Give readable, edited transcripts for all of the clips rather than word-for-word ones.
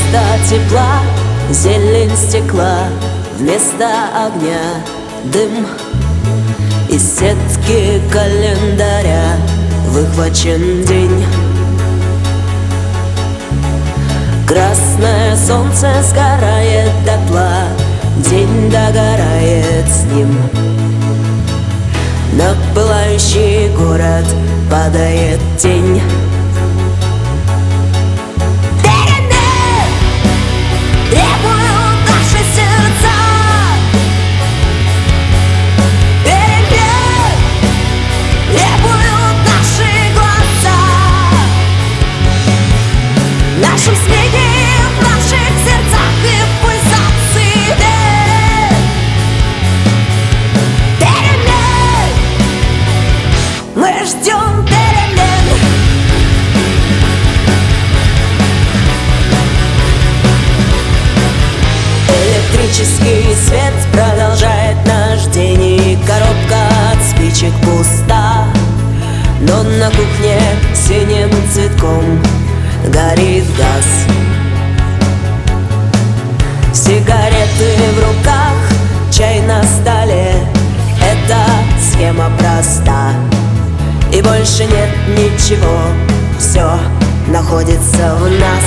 Вместо тепла зелень стекла, вместо огня дым. Из сетки календаря выхвачен день. Красное солнце сгорает дотла, день догорает с ним. На пылающий город падает тень. Электрический свет продолжает наш день, и коробка от спичек пуста. Но на кухне синим цветком горит газ. Сигареты в руках, чай на столе. Эта схема проста, и больше нет ничего, все находится в нас.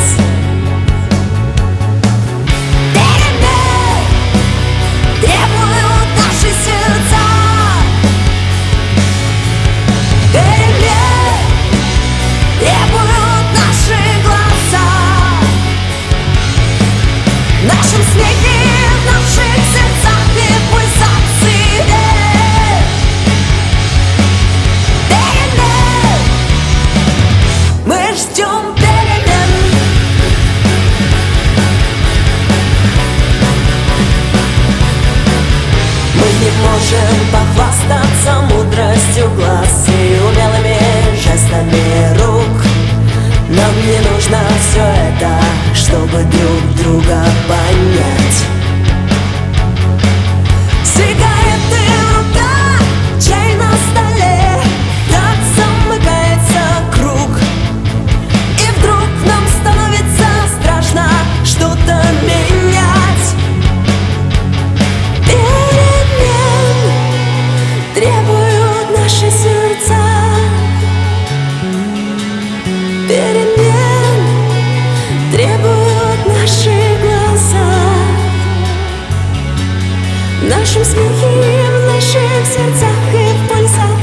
Можем похвастаться мудростью глаз и умелыми жестами рук. Нам не нужно все это, чтобы друг друга понять. Сигареты в руках, чай на столе, так замыкается круг. И вдруг нам становится страшно что-то менять. Требуют наши сердца перемен, требуют наши глаза. В нашем смехе, в наших сердцах и в пульсах